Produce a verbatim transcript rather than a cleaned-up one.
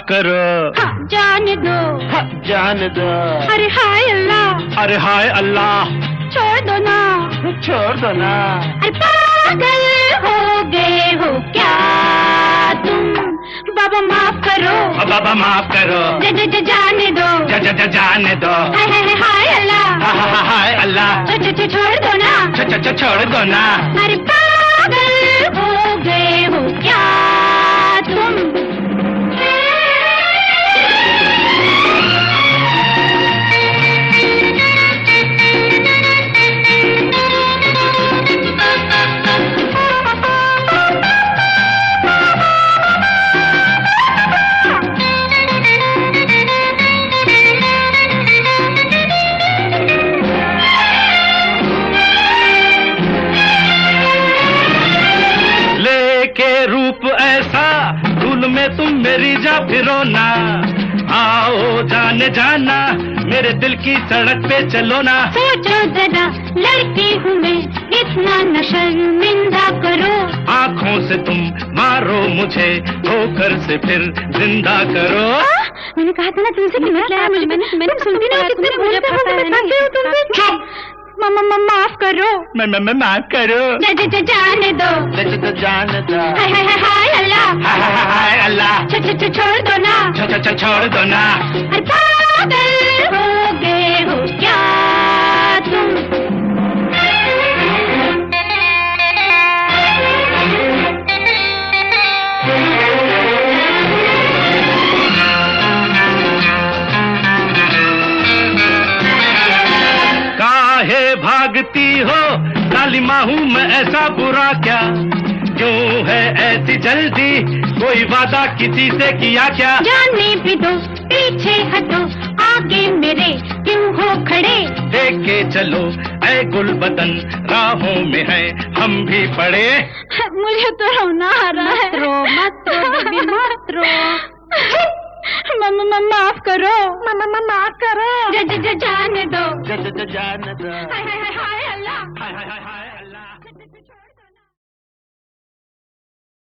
करो। हाँ, जाने दो। हाँ, जाने दो। अरे हाय अल्लाह। अरे हाय अल्लाह। छोड़ दो ना। छोड़ दो ना। अरे पागल हो गए हो क्या तुम? बाबा माफ करो। बाबा माफ करो। ज ज ज जाने दो। ज ज ज जाने दो। हाय हाय हाय अल्लाह। हाय अल्लाह। छ छ छ छोड़ दो ना। छ छ छ छोड़ दो ना। अरे पागल हो गए हो क्या तुम? के रूप ऐसा धूल में तुम मेरी जा फिरो ना। आओ जाने जाना मेरे दिल की सड़क पे चलो ना। सोचो जरा लड़की हूँ मैं, इतना न शर्मिंदा करो। आँखों से तुम मारो मुझे, ठोकर से फिर जिंदा करो। आ? मैंने कहा था ना तुमसे कि मैं मुझे मैंने मैंने सुनती नहीं हो, कितने मुझे फंसाते हो तुमसे। चुप। मम्मा मम्मा माफ करो। मैं मैं मैं माफ करो। ज ज ज जाने दो। ज ज ज जाने दो। हाय हाय हाय अल्लाह। हाय हाय हाय अल्लाह। छ छ छ छोड़ दो ना। छ छ छ छोड़ दो ना। अरे पागल हो गए हो क्या तुम? काहे भागती हो काली माहू मैं ऐसा बुरा क्या? क्यों है ऐसी जल्दी, कोई वादा किसी से किया क्या? जाने भी दो, पीछे हटो, आगे मेरे क्यों हो खड़े? देख के चलो ऐ गुल बदन, राहों में है हम भी पड़े। मुझे तो रोना आ रहा है। रो मत रो बेबी मत रो। मम्मा मम्मा माफ करो। मम्मा मम्मा माफ करो। ज ज ज जाने दो। ज ज ज जाने दो। हाय हाय हाय अल्लाह। हाय हाय हाय अल्लाह।